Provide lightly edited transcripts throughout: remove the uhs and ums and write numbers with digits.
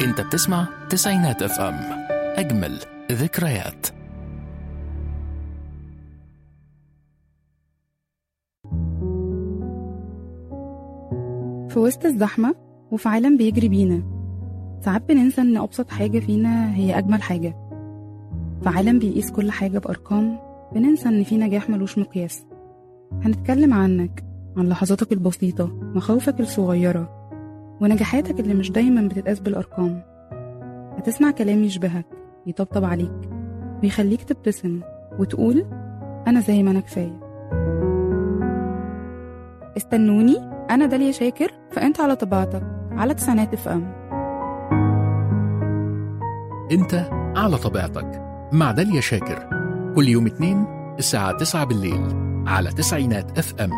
انت بتسمع تسعينات اف ام، اجمل ذكريات. في وسط الزحمة وفي عالم بيجري بينا، ساعات بننسى إن أبسط حاجة فينا هي أجمل حاجة. في عالم بيقيس كل حاجة بأرقام، بننسى إن في نجاح ملوش مقياس. هنتكلم عنك، عن لحظاتك البسيطة، مخاوفك الصغيرة، ونجاحاتك اللي مش دايما بتتقاس بالأرقام. هتسمع كلام يشبهك، يطبطب عليك، ويخليك تبتسم وتقول أنا زي ما أنا كفاية. استنوني، أنا داليا شاكر، فأنت على طبيعتك على تسعينات اف ام. انت على طبيعتك مع داليا شاكر، كل يوم اثنين الساعة 9 بالليل على تسعينات اف ام.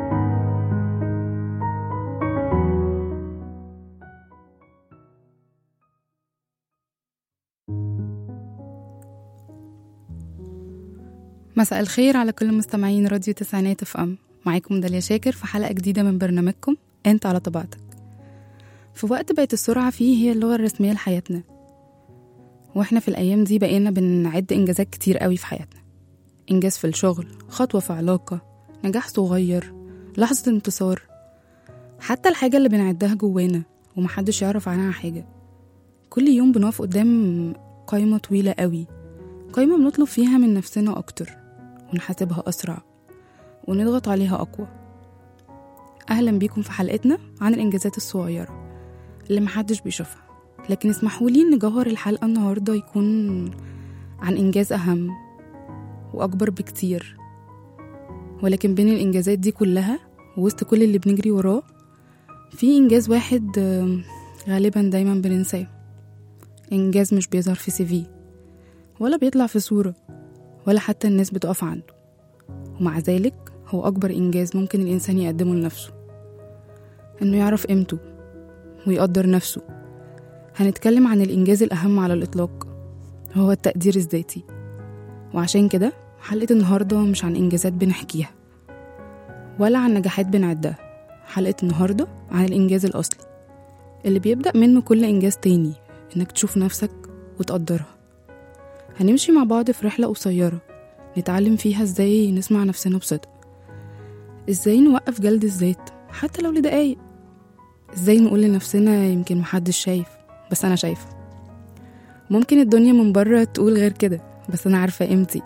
مساء الخير على كل مستمعين راديو تسعينات اف ام. معاكم داليا شاكر في حلقة جديدة من برنامجكم انت على طبيعتك. في وقت بقت السرعة فيه هي اللغة الرسمية لحياتنا، واحنا في الأيام دي بقينا بنعد إنجازات كتير قوي في حياتنا. إنجاز في الشغل، خطوة في علاقة، نجاح صغير، لحظة انتصار، حتى الحاجة اللي بنعدها جوانا ومحدش يعرف عنها حاجة. كل يوم بنقف قدام قائمة طويلة قوي، قائمة بنطلب فيها من نفسنا أكتر ونحاسبها أسرع ونضغط عليها أقوى. أهلا بيكم في حلقتنا عن الإنجازات الصغيرة اللي محدش بيشوفها، لكن اسمحولي إن جوهر الحلقة النهاردة يكون عن إنجاز أهم وأكبر بكتير. ولكن بين الإنجازات دي كلها ووسط كل اللي بنجري وراه، في إنجاز واحد غالبا دايما بننساه. إنجاز مش بيظهر في CV ولا بيطلع في صورة ولا حتى الناس بتقف عنده، ومع ذلك هو أكبر إنجاز ممكن الإنسان يقدمه لنفسه، إنه يعرف قيمته ويقدر نفسه. هنتكلم عن الإنجاز الأهم على الإطلاق، هو التقدير الذاتي. وعشان كده حلقة النهاردة مش عن إنجازات بنحكيها ولا عن نجاحات بنعدها. حلقة النهاردة عن الإنجاز الأصلي اللي بيبدأ منه كل إنجاز تاني، إنك تشوف نفسك وتقدرها. هنمشي مع بعض في رحلة قصيرة نتعلم فيها إزاي نسمع نفسنا بصدق، إزاي نوقف جلد الذات حتى لو لدقايق، إزاي نقول لنفسنا يمكن محدش شايف بس أنا شايفة. ممكن الدنيا من بره تقول غير كده، بس أنا عارفة قيمتي.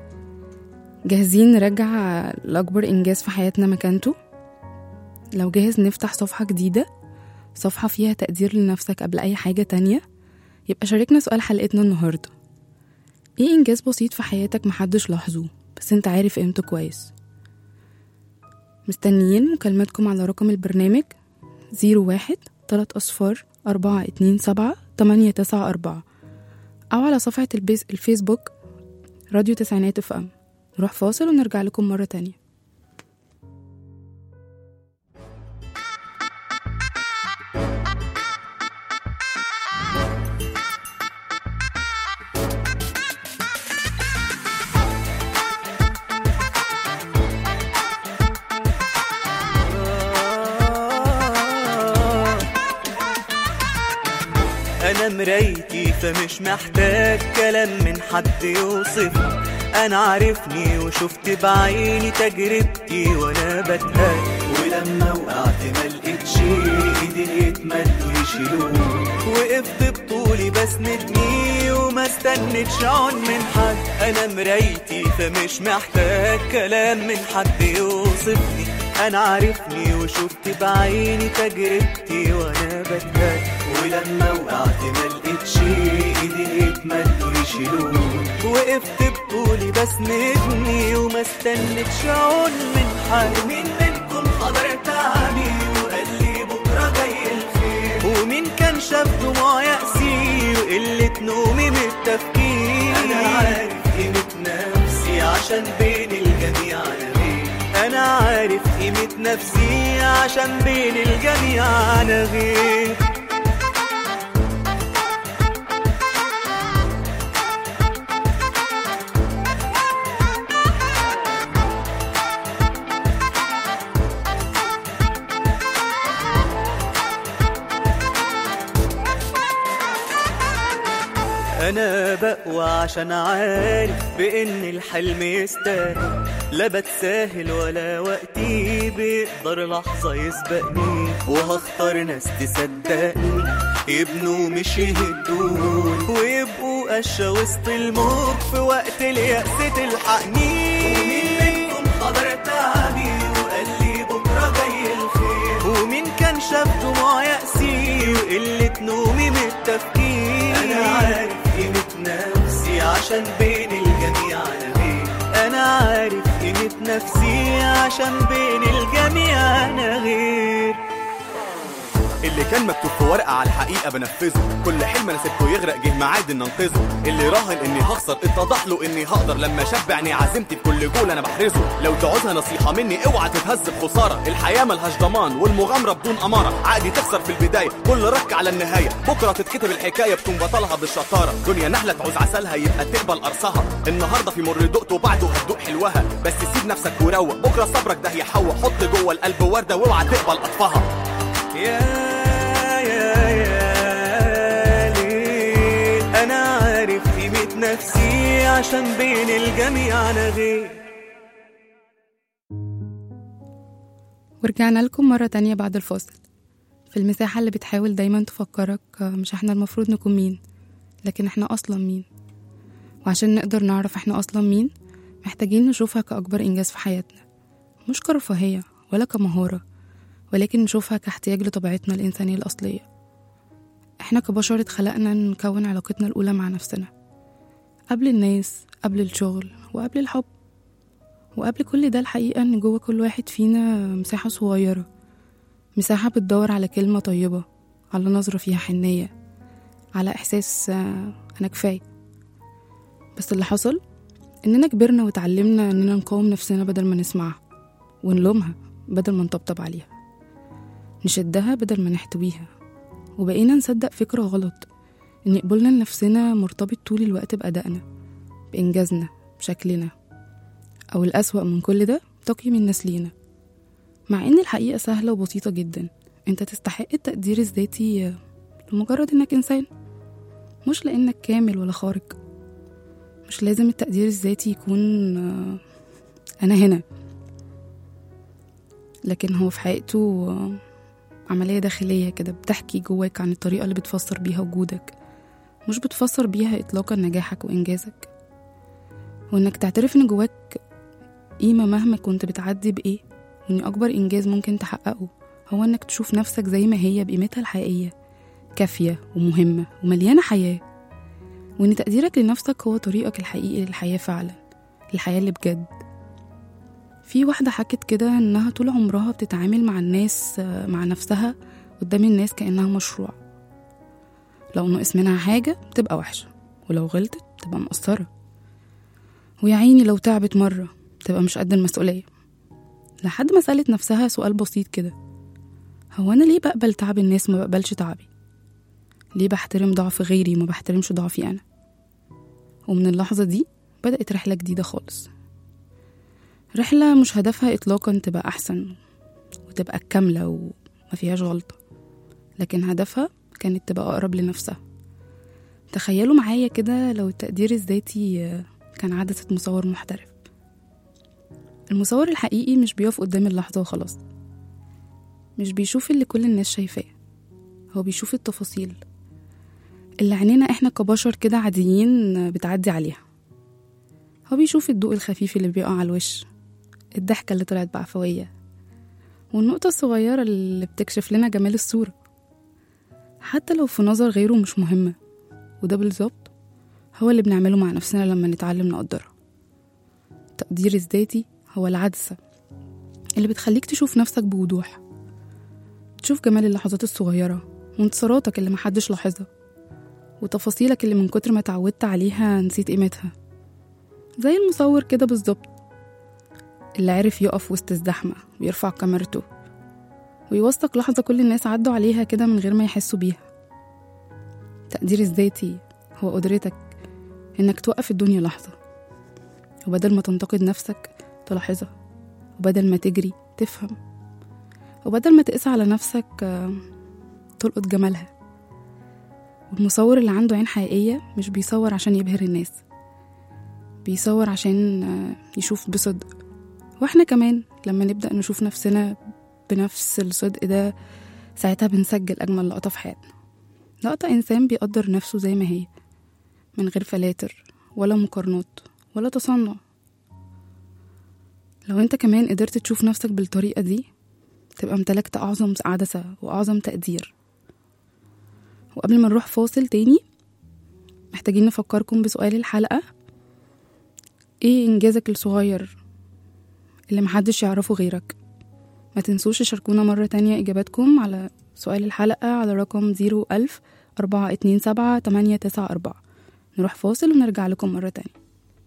جاهزين نرجع لأكبر إنجاز في حياتنا مكانته؟ لو جاهز نفتح صفحة جديدة، صفحة فيها تقدير لنفسك قبل أي حاجة تانية، يبقى شاركنا سؤال حلقتنا النهاردة. إيه إنجاز بسيط في حياتك محدش لاحظه بس أنت عارف قيمته كويس؟ مستنيين مكالماتكم على رقم البرنامج 01-3 427-894 أو على صفحة الفيسبوك راديو تسعينات اف ام. نروح فاصل ونرجع لكم مرة تانية. أنا مرايتي فمش محتاج كلام من حد يوصفني، أنا عارفني وشفت بعيني تجربتي وأنا بتهان، ولما وقعت ملقتش إيدي يتمدوا يشيلوني، وقفت بطولي بسندني وما استنتش عون من حد. أنا مرايتي فمش محتاج كلام من حد يوصفني، أنا عارفني وشفت بعيني تجربتي وأنا بتهان، ولما وقعت ملقتش إيدي يتمدوا يشيلوني، وقفت بطولي بسندني وما استنتش عون من حد. ومين منكم حضر تعبي وقال لي بكرة جاي الخير، ومين كان شاف دموع يأسي وقلة نومي من التفكير. أنا عارف قيمة نفسي عشان بين الجميع أنا غير، أنا عارف قيمة نفسي عشان بين الجميع أنا غير. أنا بقوى عشان عارف بإن الحلم يستاهل، لا بتساهل ولا وقتي بيقدر لحظة يسبقني، وهختار ناس تصدقني يبنوا مش يهدوني، ويبقوا قشة وسط الموت في وقت اليأس تلحقني. ومين منكم حضر تعبي وقال لي بكرة جاي الخير، ومين كان شاف دموع يأسي وقلة نومي من التفكير. أنا عارف قيمة نفسي عشان بين الجميع أنا غير، أنا عارف قيمة نفسي عشان بين الجميع أنا غير. اللي كان مكتوب في ورقة على الحقيقة بنفذه، كل حلم انا سبته يغرق جه معاد ان انقذه، اللي راهن اني هخسر اتضح له اني هقدر، لما شبعني عزيمتي بكل جول انا بحرزه. لو تعوزها نصيحة مني اوعى تتهز بخسارة، الحياة ملهاش ضمان والمغامرة بدون امارة، عادي تخسر في البداية كل رك على النهاية، بكرة تتكتب الحكاية بتكون بطلها بالشطارة. دنيا نحلة تعوز عسلها يبقى تقبل قرصها، النهاردة في مر دقته وبعده هتدوق حلوها، بس سيب نفسك وروق بكرة صبرك ده هيحوق، حط جوه القلب وردة واوعى تقبل قطفها. أنا عارف قيمة نفسي عشان بين الجميع أنا غير. ورجعنا لكم مرة تانية بعد الفاصل، في المساحة اللي بتحاول دايما تفكرك مش احنا المفروض نكون مين، لكن احنا أصلا مين. وعشان نقدر نعرف احنا أصلا مين محتاجين نشوفها كأكبر إنجاز في حياتنا، مش كرفاهية ولا كمهارة، ولكن نشوفها كاحتياج لطبيعتنا الإنسانية الأصلية. احنا كبشر اتخلقنا نكون علاقتنا الأولى مع نفسنا، قبل الناس، قبل الشغل، وقبل الحب. وقبل كل ده الحقيقة ان جوه كل واحد فينا مساحة صغيرة، مساحة بتدور على كلمة طيبة، على نظرة فيها حنية، على إحساس أنا كفاية. بس اللي حصل إننا كبرنا وتعلمنا إننا نقاوم نفسنا بدل ما نسمعها، ونلومها بدل ما نطبطب عليها، نشدها بدل ما نحتويها، وبقينا نصدق فكرة غلط إن قبولنا لنفسنا مرتبط طول الوقت بأدائنا، بإنجازنا، بشكلنا، أو الأسوأ من كل ده تقييم الناس لينا. مع إن الحقيقة سهلة وبسيطة جدا، أنت تستحق التقدير الذاتي لمجرد إنك إنسان، مش لأنك كامل ولا خارق. مش لازم التقدير الذاتي يكون أنا هنا، لكن هو في حقيقته عملية داخلية كده بتحكي جواك عن الطريقة اللي بتفسر بيها وجودك، مش بتفسر بيها إطلاقا نجاحك وإنجازك. وإنك تعترف إن جواك قيمة مهما كنت بتعدي بإيه، وإن أكبر إنجاز ممكن تحققه هو إنك تشوف نفسك زي ما هي بقيمتها الحقيقية، كافية ومهمة ومليانة حياة. وإن تقديرك لنفسك هو طريقك الحقيقي للحياة فعلا، الحياة اللي بجد. في واحدة حكت كده إنها طول عمرها بتتعامل مع الناس، مع نفسها قدام الناس كأنها مشروع، لو نقص منها حاجة تبقى وحشة، ولو غلطت تبقى مقصرة، ويا عيني لو تعبت مرة تبقى مش قد المسؤولية. لحد ما سألت نفسها سؤال بسيط كده، هو أنا ليه بقبل تعب الناس ما بقبلش تعبي؟ ليه بحترم ضعف غيري ما بحترمش ضعفي أنا؟ ومن اللحظة دي بدأت رحلة جديدة خالص، رحلة مش هدفها إطلاقا تبقى أحسن وتبقى كاملة وما فيهاش غلطة، لكن هدفها كانت تبقى أقرب لنفسها. تخيلوا معايا كده لو التقدير الذاتي كان عدسة مصور محترف. المصور الحقيقي مش بيقف قدام اللحظة وخلاص، مش بيشوف اللي كل الناس شايفاه، هو بيشوف التفاصيل اللي عينينا احنا كبشر كده عاديين بتعدي عليها. هو بيشوف الضوء الخفيف اللي بيقع على الوش، الضحكة اللي طلعت بعفوية، والنقطة الصغيرة اللي بتكشف لنا جمال الصورة حتى لو في نظر غيره مش مهمة. وده بالظبط هو اللي بنعمله مع نفسنا لما نتعلم نقدرها. التقدير الذاتي هو العدسة اللي بتخليك تشوف نفسك بوضوح، تشوف جمال اللحظات الصغيرة وانتصاراتك اللي محدش لاحظها، وتفاصيلك اللي من كتر ما تعودت عليها نسيت قيمتها. زي المصور كده بالظبط اللي عرف يقف وسط الزحمة ويرفع كاميرته ويوثق لحظة كل الناس عدوا عليها كده من غير ما يحسوا بيها. التقدير الذاتي هو قدرتك إنك توقف الدنيا لحظة، وبدل ما تنتقد نفسك تلاحظها، وبدل ما تجري تفهم، وبدل ما تقسى على نفسك تلقط جمالها. والمصور اللي عنده عين حقيقية مش بيصور عشان يبهر الناس، بيصور عشان يشوف بصدق. واحنا كمان لما نبدأ نشوف نفسنا بنفس الصدق ده ساعتها بنسجل أجمل لقطة في حياتنا، لقطة إنسان بيقدر نفسه زي ما هي من غير فلاتر ولا مقارنات ولا تصنع. لو انت كمان قدرت تشوف نفسك بالطريقة دي تبقى امتلكت أعظم عدسة وأعظم تقدير. وقبل ما نروح فاصل تاني محتاجين نفكركم بسؤال الحلقة: ايه إنجازك الصغير اللي محدش يعرفه غيرك؟ ما تنسوش تشاركونا مرة تانية إجاباتكم على سؤال الحلقة على رقم 01000-427-894. نروح فاصل ونرجع لكم مرة تانية.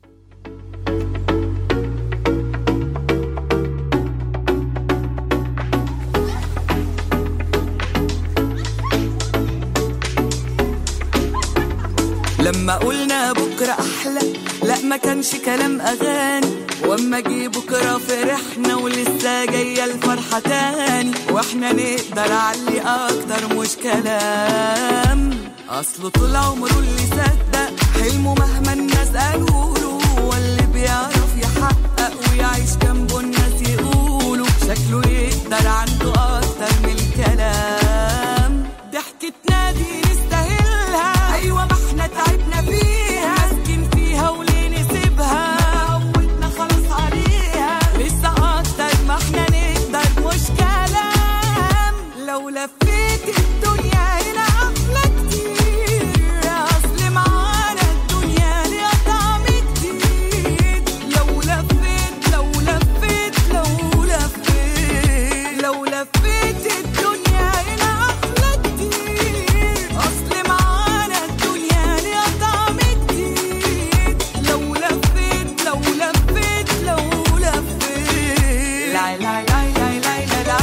لما قلنا بكرة أحلى لا ما كانش كلام أغاني، واما جه بكرة فرحنا ولسه جاية الفرحة تاني، واحنا نقدر علي أكتر مش كلام. أصله طول عمره اللي صدق حلمه مهما الناس قالوله، واللي بيعرف يحقق ويعيش جنبه الناس يقولوا شكله يقدر عنده أكتر من الكلام. ضحكتنا دي نستاهلها، أيوة ما احنا تعبنا فيها، ماسكين فيها وليه نسيبها، عودنا خلاص عليها، لسه أكتر ما احنا نقدر مش كلام. لو لفيت الدنيا هنا أحلى كتير، أصل معانا الدنيا ليها طعم جديد. لو لفيت لو لفيت لو لفيت لو لفيت الدنيا هنا أحلى كتير، أصل معانا الدنيا ليها طعم جديد. لو لفيت لو لفيت لو لفيت لا لا لا لا لا لا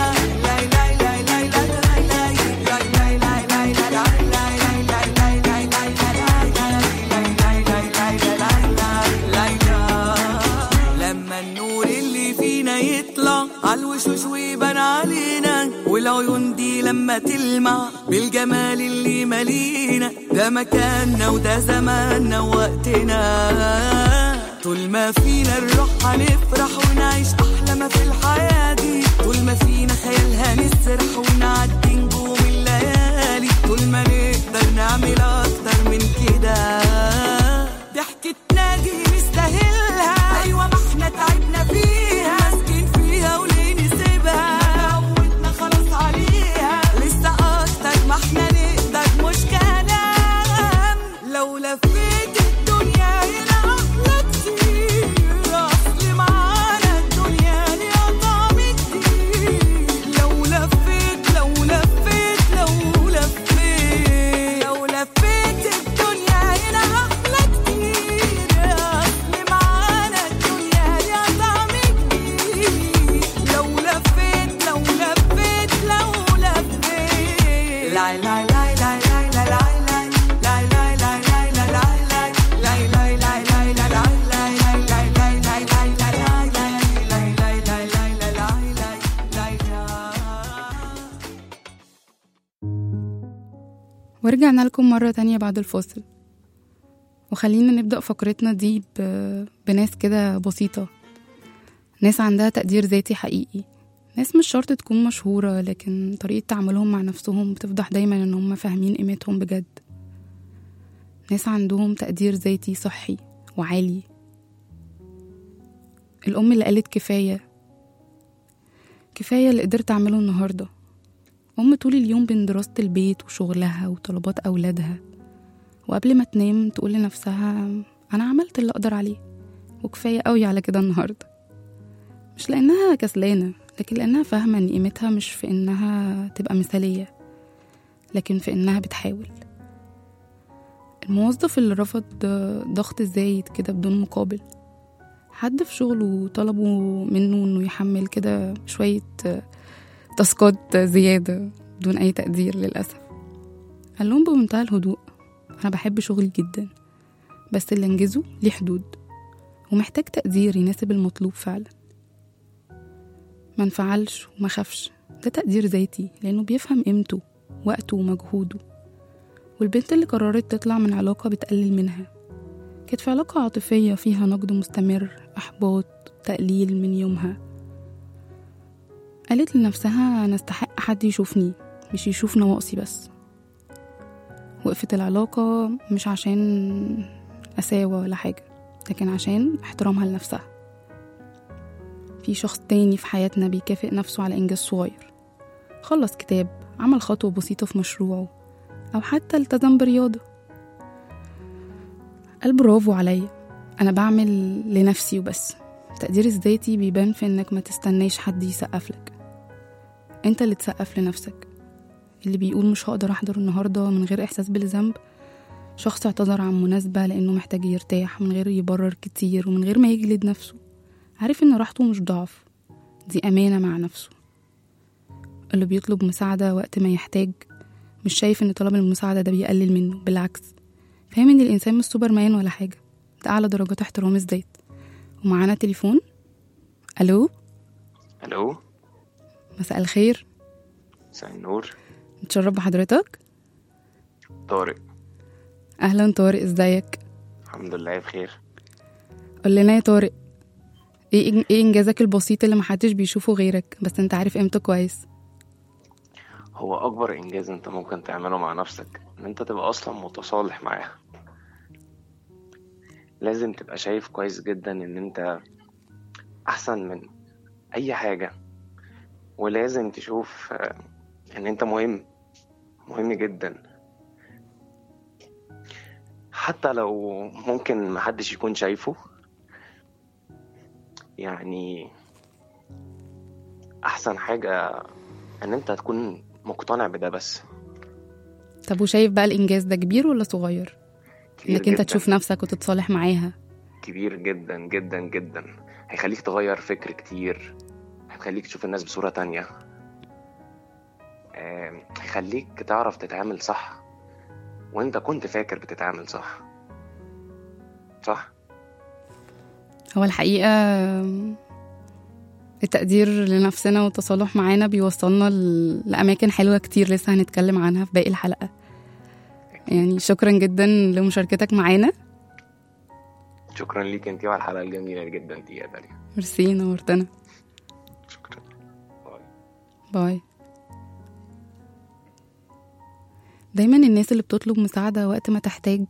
لما النور اللي فينا يطلع عالوشوش ويبان علينا، والعيون دي لما تلمع بالجمال اللي مالينا، ده مكاننا وده زماننا ووقتنا. طول ما فينا الروح هنفرح ونعيش أحلى ما في الحياة دي، طول ما فينا خيال هنسرح ونعدي نجوم الليالي، طول ما نقدر نعمل أكتر من كده. ضحكتنا دي نستاهلها، أيوة ما احنا تعبنا فيها، ماسكين فيها وليه نسيبها، عودنا خلاص عليها، لسه أكتر ما احنا نقدر مش كلام. لو لفيت الدنيا هنا أحلى كتير، أصل معانا الدنيا ليها طعم جديد. لو لفيت لو لفيت لو لفيت لو لفيت الدنيا هنا أحلى كتير، أصل معانا الدنيا ليها طعم جديد. لو لفيت لو لفيت لو لفيت لا لا لا لا لا لا لا ورجعنا لكم مرة تانية بعد الفاصل، وخلينا نبدأ فقرتنا دي بناس كده بسيطة، ناس عندها تقدير ذاتي حقيقي، ناس مش شرط تكون مشهورة لكن طريقة تعاملهم مع نفسهم بتفضح دايما ان هم فاهمين قيمتهم بجد، ناس عندهم تقدير ذاتي صحي وعالي. الأم اللي قالت كفاية اللي قدرت أعمله النهاردة، أم طول اليوم بين دراسة البيت وشغلها وطلبات أولادها، وقبل ما تنام تقول لنفسها أنا عملت اللي أقدر عليه وكفاية قوي على كده النهاردة، مش لأنها كسلانة لكن لأنها فاهمة أن قيمتها مش في أنها تبقى مثالية لكن في أنها بتحاول. الموظف اللي رفض ضغط زايد كده بدون مقابل، حد في شغله طلبوا منه أنه يحمل كده شوية تاسكات زيادة بدون أي تقدير للأسف، قال لهم بمنتهى الهدوء أنا بحب شغلي جدا بس اللي انجزه ليه حدود ومحتاج تقدير يناسب المطلوب فعلا. ما انفعلش وما خافش، ده تقدير ذاتي لأنه بيفهم قيمته وقته ومجهوده، والبنت اللي قررت تطلع من علاقة بتقلل منها. كانت في علاقة عاطفية فيها نقد مستمر، إحباط، تقليل من يومها. قالت لنفسها أنا استحق حد يشوفني، مش يشوف نواقصي بس. وقفت العلاقة مش عشان قساوة ولا حاجة، لكن عشان احترامها لنفسها. في شخص تاني في حياتنا بيكافئ نفسه على إنجاز صغير، خلص كتاب، عمل خطوة بسيطة في مشروعه، أو حتى التزم برياضة. قال برافو عليا، أنا بعمل لنفسي وبس. التقدير الذاتي بيبان في إنك ما تستناش حد يسقف لك، أنت اللي تسقف لنفسك. اللي بيقول مش هقدر أحضر النهاردة من غير إحساس بالذنب شخص اعتذر عن مناسبة لأنه محتاج يرتاح من غير يبرر كتير ومن غير ما يجلد نفسه. عارف إن راحته مش ضعف، دي أمانة مع نفسه. اللي بيطلب مساعدة وقت ما يحتاج مش شايف إن طلب المساعدة ده بيقلل منه، بالعكس فاهم إن الإنسان مش سوبرمان ولا حاجة، ده أعلى درجات احترام الذات. ومعانا تليفون. ألو. الو، مساء الخير. مساء النور. نتشرف بحضرتك. طارق. أهلا طارق، ازيك؟ الحمد لله بخير. قول لنا يا طارق، ايه انجازك البسيط اللي محدش بيشوفه غيرك بس انت عارف قيمته كويس؟ هو اكبر انجاز انت ممكن تعمله مع نفسك ان انت تبقى اصلا متصالح معاها. لازم تبقى شايف كويس جدا ان انت احسن من اي حاجة، ولازم تشوف ان انت مهم جدا، حتى لو ممكن محدش يكون شايفه. يعني احسن حاجة ان انت تكون مقتنع بده بس. طب وشايف بقى الانجاز ده كبير ولا صغير؟ كبير انك انت جداً. تشوف نفسك وتتصالح معاها. كبير جدا جدا جدا، هيخليك تغير فكر كتير، هيخليك تشوف الناس بصورة تانية، هيخليك تعرف تتعامل صح وانت كنت فاكر بتتعامل صح. هو الحقيقة التقدير لنفسنا والتصالح معانا بيوصلنا لأماكن حلوة كتير لسه هنتكلم عنها في باقي الحلقة. يعني شكرا جدا لمشاركتك معانا. شكرا ليك انتي وعلى الحلقة الجميلة جدا دي يا داليا. ميرسي، نورتنا. شكرا. باي. دايما الناس اللي بتطلب مساعدة وقت ما تحتاج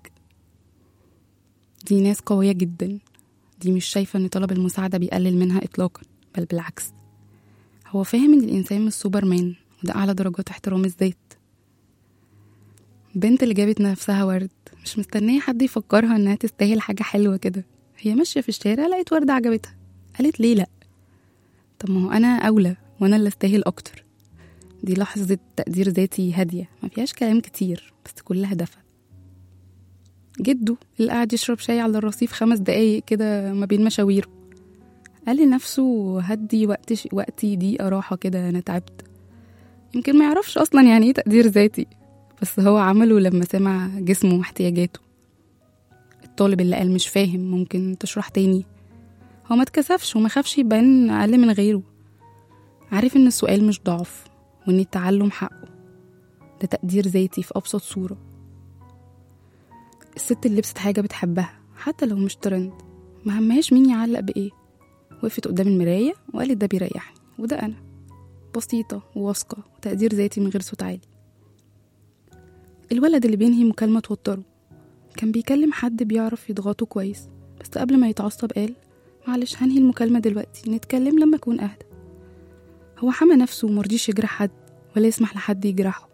دي ناس قوية جدا، دي مش شايفة ان طلب المساعدة بيقلل منها اطلاقا، بل بالعكس هو فاهم ان الانسان مش سوبرمان، وده اعلى درجات احترام الذات. بنت اللي جابت نفسها ورد مش مستنية حد يفكرها انها تستاهل حاجة حلوة كده، هي ماشية في الشارع لقيت وردة عجبتها قالت ليه لأ، طب ما هو انا اولى وانا اللي استاهل اكتر. دي لحظة تقدير ذاتي هادية ما فيهاش كلام كتير بس كلها دفى. جده اللي قاعد يشرب شاي على الرصيف 5 دقايق كده ما بين مشاويره قال لنفسه هدي وقتي دقيقة راحة كده، أنا تعبت. يمكن ما يعرفش أصلا يعني إيه تقدير ذاتي، بس هو عمله لما سمع جسمه واحتياجاته. الطالب اللي قال مش فاهم ممكن تشرح تاني، هو ما اتكسفش وما خافش يبان أقل من غيره. عارف إن السؤال مش ضعف وإن التعلم حقه، ده تقدير ذاتي في أبسط صورة. الست اللي لبست حاجة بتحبها حتى لو مش ترند، ما همهاش مين يعلق بإيه، وقفت قدام المراية وقالت ده بيريحني وده أنا، بسيطة وواثقة وتقدير ذاتي من غير صوت عالي. الولد اللي بينهي مكالمة توتره كان بيكلم حد بيعرف يضغطه كويس، بس قبل ما يتعصب قال معلش هنهي المكالمة دلوقتي، نتكلم لما أكون أهدى. هو حمى نفسه ومرضيش يجرح حد ولا يسمح لحد يجرحه.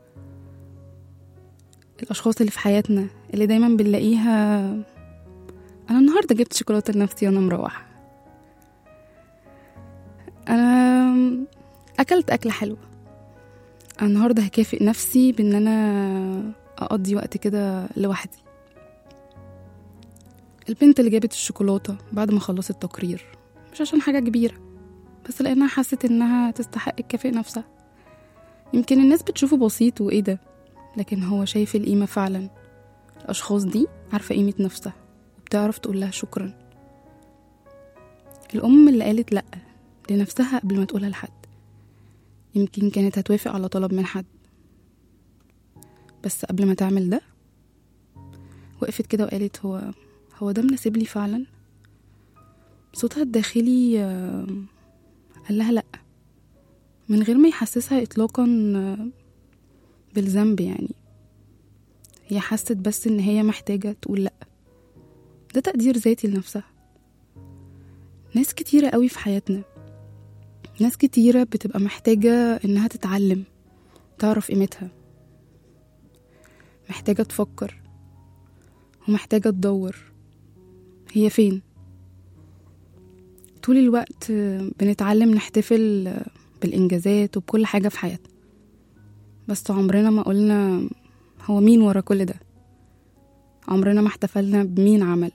الأشخاص اللي في حياتنا اللي دايما بنلاقيها أنا النهاردة جبت شوكولاتة لنفسي وأنا مروحة، أنا أكلت أكلة حلوة، أنا النهاردة هكافئ نفسي بأن أنا أقضي وقت كده لوحدي. البنت اللي جابت الشوكولاتة بعد ما خلصت التقرير مش عشان حاجة كبيرة، بس لأنها حست إنها تستحق الكافئ نفسها. يمكن الناس بتشوفه بسيط وإيه ده، لكن هو شايف القيمة فعلا. الأشخاص دي عارفة قيمة نفسها وبتعرف تقول لها شكرا. الأم اللي قالت لأ لنفسها قبل ما تقولها لحد، يمكن كانت هتوافق على طلب من حد. بس قبل ما تعمل ده وقفت كده وقالت هو ده مناسب لي فعلا. صوتها الداخلي قال لها لأ، من غير ما يحسسها إطلاقا بالذنب. يعني هي حست بس إن هي محتاجة تقول لأ. ده تقدير ذاتي لنفسها. ناس كتيرة قوي في حياتنا، ناس كتيرة بتبقى محتاجة إنها تتعلم، تعرف قيمتها، محتاجة تفكر ومحتاجة تدور هي فين. طول الوقت بنتعلم نحتفل بالإنجازات وبكل حاجة في حياتنا، بس عمرنا ما قلنا هو مين ورا كل ده. عمرنا ما احتفلنا بمين عمل.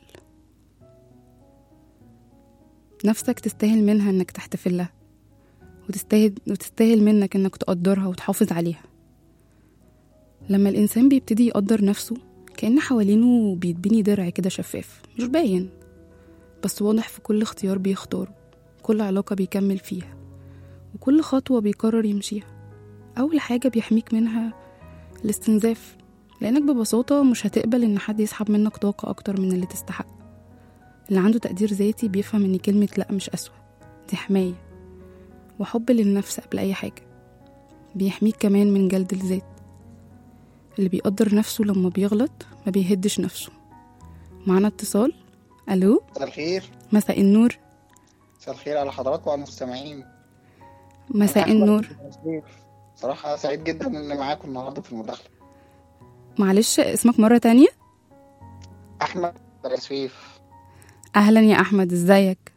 نفسك تستاهل منها انك تحتفل لها، وتستاهل منك انك تقدرها وتحافظ عليها. لما الإنسان بيبتدي يقدر نفسه كأن حوالينه بيتبني درع كده شفاف، مش باين بس واضح في كل اختيار بيختاره، كل علاقة بيكمل فيها، وكل خطوة بيقرر يمشيها. أول حاجة بيحميك منها الاستنزاف، لأنك ببساطة مش هتقبل إن حد يسحب منك طاقة أكتر من اللي تستحق. اللي عنده تقدير ذاتي بيفهم إن كلمة لأ مش أسوأ، دي حماية وحب للنفس قبل أي حاجة. بيحميك كمان من جلد الذات. اللي بيقدر نفسه لما بيغلط ما بيهدش نفسه. معنا اتصال. ألو، مساء الخير. مساء النور. مساء الخير على حضراتكم وعلى المستمعين. مساء النور. صراحة سعيد جدا إن معاكم النهاردة في المداخلة. معلش اسمك مرة تانية؟ أحمد برسويف. أهلا يا أحمد، ازيك؟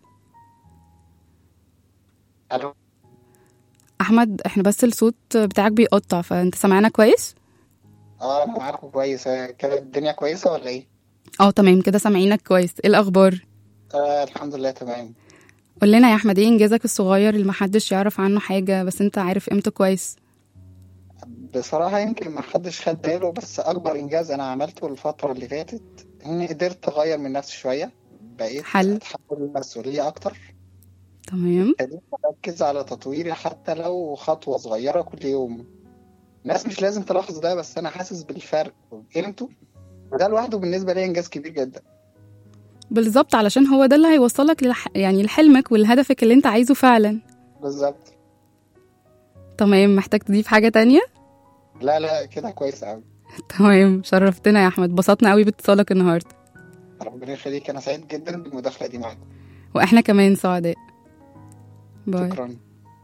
ألو أحمد، احنا بس الصوت بتاعك بيقطع، فأنت سمعنا كويس؟ أنا معاكم كويس. كده الدنيا كويسة ولا إيه؟ تمام كده، سامعينك كويس. ايه الأخبار؟ الحمد لله تمام. قول لنا يا أحمد، ايه إنجازك الصغير اللي محدش يعرف عنه حاجة بس أنت عارف قيمته كويس؟ بصراحة يمكن ما حدش خد باله، بس أكبر إنجاز أنا عملته الفترة اللي فاتت إني قدرت أغير من نفسي شوية، بقيت أتحمل المسؤولية أكتر. تمام. ابتديت أركز على تطويري حتى لو خطوة صغيرة كل يوم. الناس مش لازم تلاحظ ده، بس أنا حاسس بالفرق وقيمته، وده لوحده بالنسبة لي إنجاز كبير جدا. بالظبط، علشان هو ده اللي هيوصلك يعني لحلمك ولهدفك اللي انت عايزه فعلا. بالظبط. تمام، محتاج تضيف حاجة تانية؟ لا كده كويس قوي. تمام، شرفتنا يا أحمد، بسطنا قوي باتصالك النهاردة. ربنا يخليك، أنا سعيد جدا بالمداخلة دي معاك. وإحنا كمان سعداء. باي. شكرا.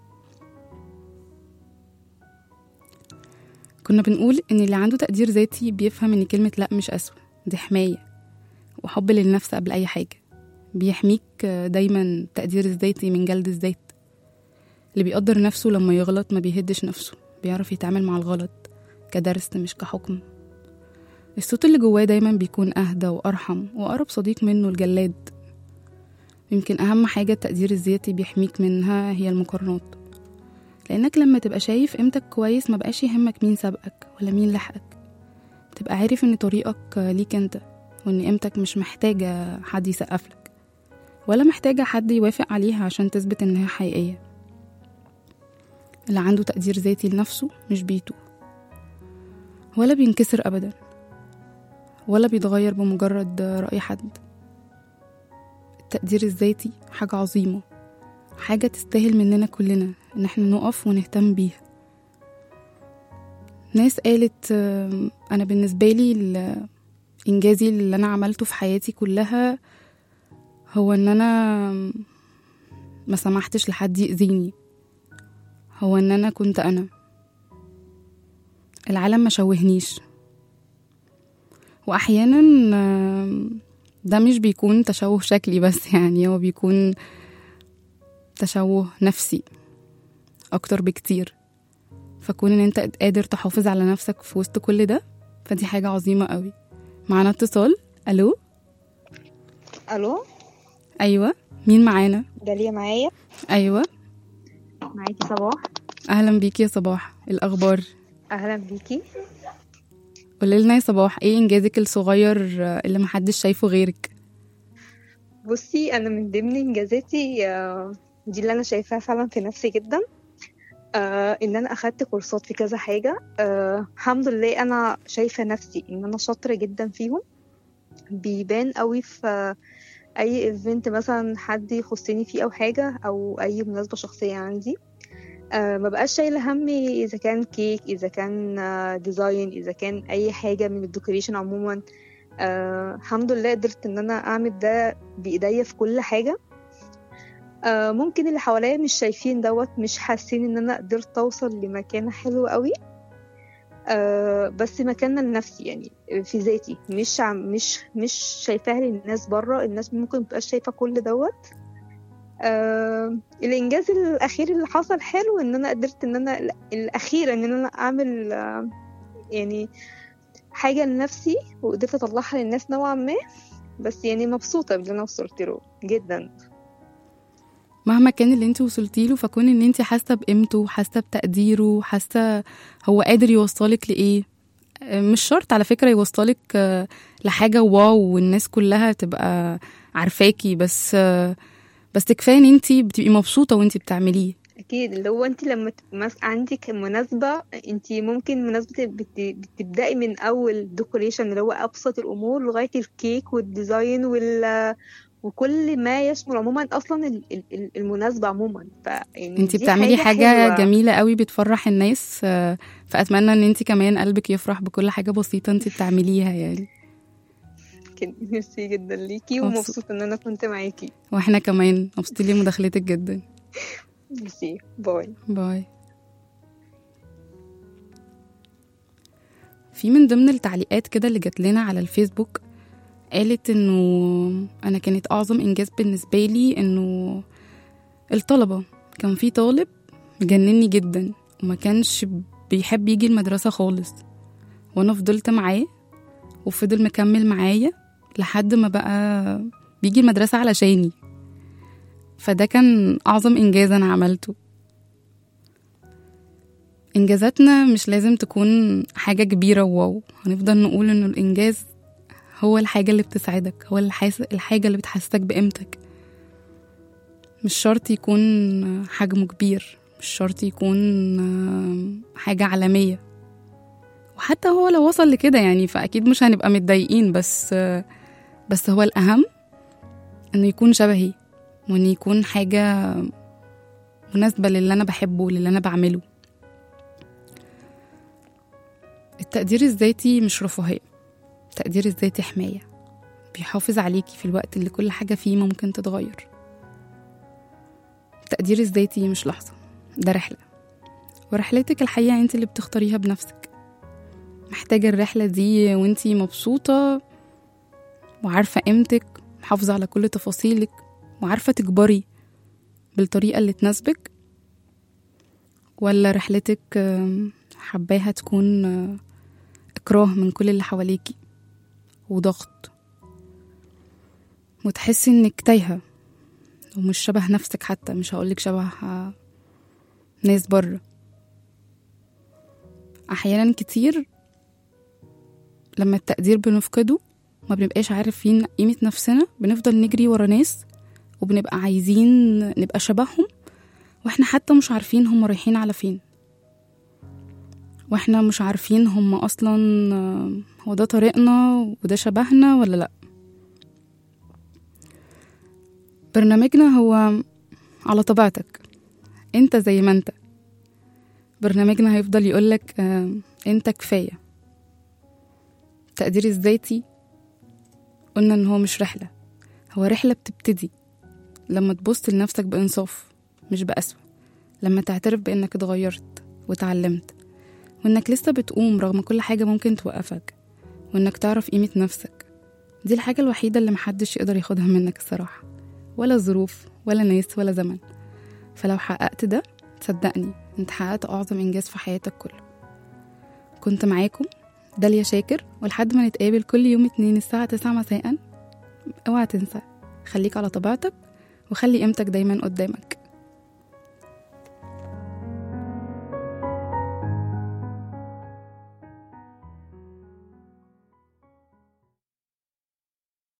كنا بنقول إن اللي عنده تقدير ذاتي بيفهم إن كلمة لأ مش أسوأ، دي حماية وحب للنفس قبل أي حاجة. بيحميك دايما تقدير الذاتي من جلد الذات. اللي بيقدر نفسه لما يغلط ما بيهدش نفسه، بيعرف يتعامل مع الغلط كدرس مش كحكم. الصوت اللي جواه دايما بيكون أهدى وأرحم وأقرب صديق منه الجلاد. يمكن أهم حاجة التقدير الذاتي بيحميك منها هي المقارنات، لأنك لما تبقى شايف قيمتك كويس ما بقاش يهمك مين سبقك ولا مين لحقك. تبقى عارف إن طريقك ليك أنت، وإن قيمتك مش محتاجة حد يسقفلك ولا محتاجة حد يوافق عليها عشان تثبت إنها حقيقية. اللي عنده تقدير ذاتي لنفسه مش بيتوه ولا بينكسر أبدا ولا بيتغير بمجرد رأي حد. التقدير الذاتي حاجة عظيمة، حاجة تستاهل مننا كلنا إن احنا نقف ونهتم بيها. ناس قالت أنا بالنسبة لي إنجازي اللي أنا عملته في حياتي كلها هو إن أنا ما سمحتش لحد يأذيني، هو إن أنا كنت أنا، العالم ما شوهنيش. وأحيانا ده مش بيكون تشوه شكلي بس، يعني هو بيكون تشوه نفسي أكتر بكتير. فكون إن أنت قادر تحافظ على نفسك في وسط كل ده فدي حاجة عظيمة قوي. معنا اتصال. ألو. الو. ايوه، مين معانا؟ داليا معايا. ايوه معاكي صباح. اهلا بيكي يا صباح، الاخبار؟ اهلا بيكي. قولي لنا يا صباح، ايه انجازك الصغير اللي محدش شايفه غيرك؟ بصي، انا من ضمن انجازاتي دي اللي انا شايفاها فعلا في نفسي جدا، ان انا اخدت كورسات في كذا حاجة. الحمد لله انا شايفة نفسي ان انا شاطرة جدا فيهم. بيبان قوي في اي ايفنت مثلا حد يخصني فيه او حاجة او اي مناسبة شخصية عندي. ما بقاش شايلة همي اذا كان كيك، اذا كان ديزاين، اذا كان اي حاجة من الديكوريشن عموما. الحمد لله قدرت ان انا اعمل ده بايديا في كل حاجة. ممكن اللي حواليا مش شايفين دوت، مش حاسين ان انا قدرت اوصل لمكانة حلو قوي. بس مكانة لنفسي يعني في ذاتي، مش شايفاها للناس بره. الناس ممكن متبقاش شايفة كل دوت. الانجاز الاخير اللي حصل حلو ان انا قدرت ان انا الاخير ان انا اعمل يعني حاجة لنفسي وقدرت اطلعها للناس نوعا ما. بس يعني مبسوطة باللي انا وصلت له جدا. مهما كان اللي انت وصلتي له، فكون ان انت حاسه بقيمته، حاسه بتقديره، حاسه هو قادر يوصلك لايه. مش شرط على فكره يوصلك لحاجه واو والناس كلها تبقى عارفاكي، بس كفايه ان انت بتبقي مبسوطه وانت بتعمليه. اكيد اللي هو انت لما عندك مناسبه، انت ممكن مناسبه بتبداي من اول ديكوريشن اللي هو ابسط الامور لغايه الكيك والديزاين وكل ما يشمل عموما اصلا المناسبه عموما. انت بتعملي حاجه جميله قوي بتفرح الناس. فاتمنى ان انت كمان قلبك يفرح بكل حاجه بسيطه انت بتعمليها يعني. ميرسي جدا ليكي ومبسوطه ان انا كنت معاكي. واحنا كمان مبسوطين لمداخلتك جدا. ميرسي. باي باي. في من ضمن التعليقات كده اللي جات لنا على الفيسبوك قالت انه انا كانت اعظم انجاز بالنسبه لي انه الطلبه. كان في طالب مجنني جدا وما كانش بيحب يجي المدرسه خالص، وانا فضلت معاه وفضل مكمل معايا لحد ما بقى بيجي المدرسه علشاني. فده كان اعظم انجاز انا عملته. انجازاتنا مش لازم تكون حاجه كبيره واو. هنفضل نقول انه الانجاز هو الحاجة اللي بتسعدك، هو الحاجة اللي بتحسسك بقيمتك. مش شرط يكون حجمه كبير، مش شرط يكون حاجة عالمية. وحتى هو لو وصل لكده يعني فأكيد مش هنبقى متضايقين، بس هو الأهم إنه يكون شبهي، وإنه يكون حاجة مناسبة للي أنا بحبه وللي أنا بعمله. التقدير الذاتي مش رفاهية. التقدير الذاتي حماية، بيحافظ عليكي في الوقت اللي كل حاجة فيه ممكن تتغير. التقدير الذاتي مش لحظة، ده رحلة، ورحلتك الحقيقة انت اللي بتختاريها بنفسك. محتاجة الرحلة دي وانتي مبسوطة وعارفة قيمتك، محافظة على كل تفاصيلك، وعارفة تكبري بالطريقة اللي تناسبك، ولا رحلتك حباها تكون إكراه من كل اللي حواليكي وضغط، وتحسي انك تايهة ومش شبه نفسك. حتى مش هقولك شبه ناس بره. احيانا كتير لما التقدير بنفقده ما بنبقاش عارفين قيمة نفسنا، بنفضل نجري ورا ناس وبنبقى عايزين نبقى شبههم، واحنا حتى مش عارفين هم رايحين على فين، واحنا مش عارفين هم اصلا هو ده طريقنا وده شبهنا ولا لا. برنامجنا هو على طبيعتك، انت زي ما انت. برنامجنا هيفضل يقولك انت كفاية. التقدير الذاتي قلنا ان هو مش رحلة، هو رحلة بتبتدي لما تبص لنفسك بإنصاف مش بأسوأ، لما تعترف بانك اتغيرت وتعلمت، وانك لسه بتقوم رغم كل حاجة ممكن توقفك، وانك تعرف قيمة نفسك. دي الحاجة الوحيدة اللي محدش يقدر ياخدها منك الصراحة، ولا ظروف ولا ناس ولا زمن. فلو حققت ده تصدقني انت حققت اعظم انجاز في حياتك كله. كنت معاكم داليا شاكر، ولحد ما نتقابل كل يوم 2 الساعة 9 مساء، اوعى تنسى خليك على طبيعتك وخلي قيمتك دايما قدامك.